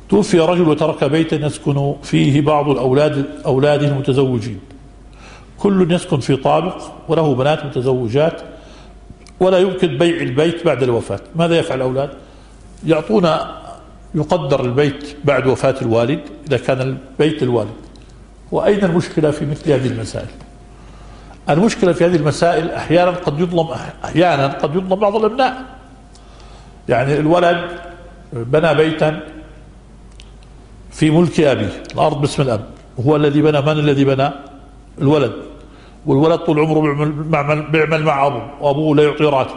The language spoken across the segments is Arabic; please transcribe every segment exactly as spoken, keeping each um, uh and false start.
توفي رجل وترك بيتا يسكن فيه بعض الأولاد أولاده المتزوجين، كل يسكن في طابق وله بنات متزوجات ولا يمكن بيع البيت بعد الوفاة. ماذا يفعل الأولاد؟ يعطونا يقدر البيت بعد وفاة الوالد إذا كان البيت الوالد. وأين المشكلة في مثل هذه المسائل؟ المشكلة في هذه المسائل أحيانا قد يظلم أحيانا قد يظلم بعض الأبناء. يعني الولد بنى بيتا في ملك أبيه، الأرض باسم الأب، هو الذي بنى. من الذي بنى؟ الولد. والولد طول عمره بيعمل, بيعمل مع أبوه، وأبوه لا يعطي راتب،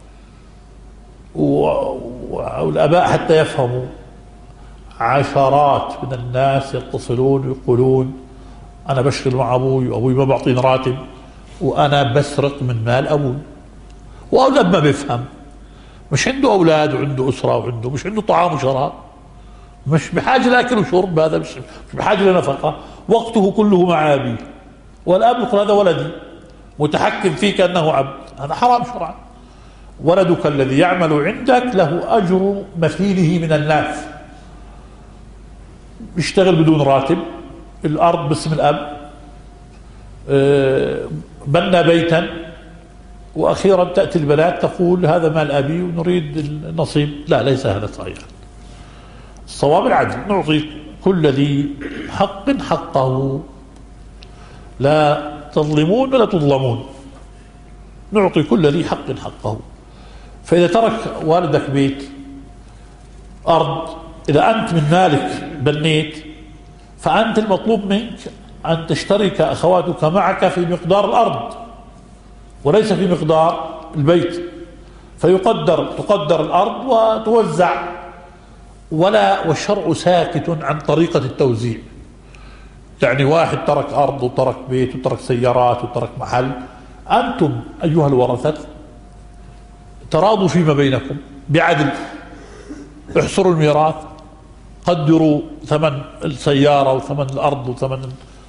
والآباء حتى يفهموا عشرات من الناس يتصلون ويقولون أنا بشتغل مع أبوي وأبوي ما بعطيني راتب وأنا بسرق من مال أبوي. وأولاد ما بيفهم، مش عنده أولاد وعنده أسرة وعنده مش عنده طعام وشراب، مش بحاجة لأكل وشرب، هذا مش بحاجة لنفقة، وقته كله مع أبيه. والأب يقول هذا ولدي متحكم فيه كأنه عبد، هذا حرام شرعا. ولدك الذي يعمل عندك له أجر مثيله من الناس، يشتغل بدون راتب، الأرض باسم الأب، بنى بيتا، وأخيرا تأتي البنات تقول هذا مال أبي ونريد النصيب. لا، ليس هذا صحيح. الصواب العدل، نعطي كل ذي حق حقه، لا تظلمون ولا تظلمون، نعطي كل ذي حق حقه. فإذا ترك والدك بيت أرض، إذا أنت من مالك بنيت، فأنت المطلوب منك أن تشترك أخواتك معك في مقدار الأرض وليس في مقدار البيت، فيقدر تقدر الأرض وتوزع. ولا والشرع ساكت عن طريقة التوزيع. يعني واحد ترك أرض وترك بيت وترك سيارات وترك محل، أنتم أيها الورثة تراضوا فيما بينكم بعدل، احصروا الميراث، قدروا ثمن السيارة وثمن الأرض وثمن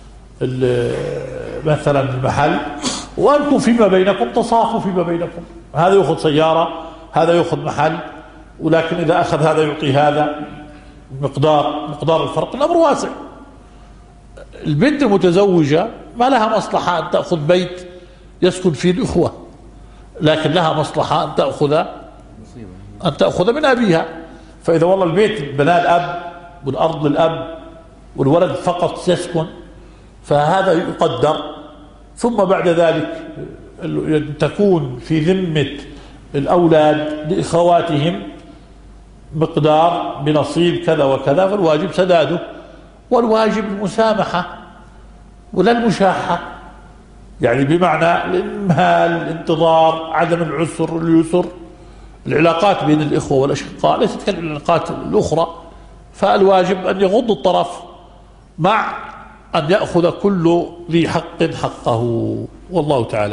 مثلا المحل، وأنتم فيما بينكم تصافوا فيما بينكم، هذا يأخذ سيارة هذا يأخذ محل، ولكن إذا أخذ هذا يعطي هذا مقدار مقدار الفرق، الأمر واسع. البنت المتزوجة ما لها مصلحة أن تأخذ بيت يسكن فيه الإخوة، لكن لها مصلحة أن تأخذ أن تأخذ من أبيها. فإذا والله البيت بناه الأب والأرض للأب والولد فقط يسكن، فهذا يقدر، ثم بعد ذلك تكون في ذمة الأولاد لإخواتهم مقدار بنصيب كذا وكذا، فالواجب سداده، والواجب المسامحة ولا المشاحة. يعني بمعنى الإمهال، الانتظار، عدم العسر اليسر. العلاقات بين الإخوة والأشقاء ليست كالعلاقات الأخرى، فالواجب أن يغض الطرف مع أن يأخذ كل ذي حق حقه، والله تعالى